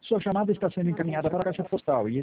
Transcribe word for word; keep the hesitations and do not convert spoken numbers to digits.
Sua chamada está sendo encaminhada para a caixa postal e